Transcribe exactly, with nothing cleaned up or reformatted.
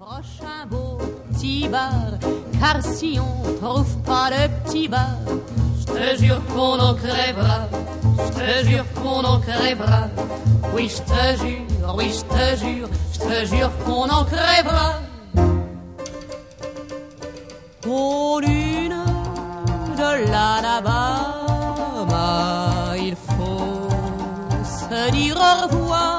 Prochain beau petit bar, car si on trouve pas le petit bar, je te jure qu'on en crèvera, je te jure qu'on en crèvera. Oui, je te jure, oui, je te jure, je te jure qu'on en crèvera. Aux lunes de l'Alabama, il faut se dire au revoir.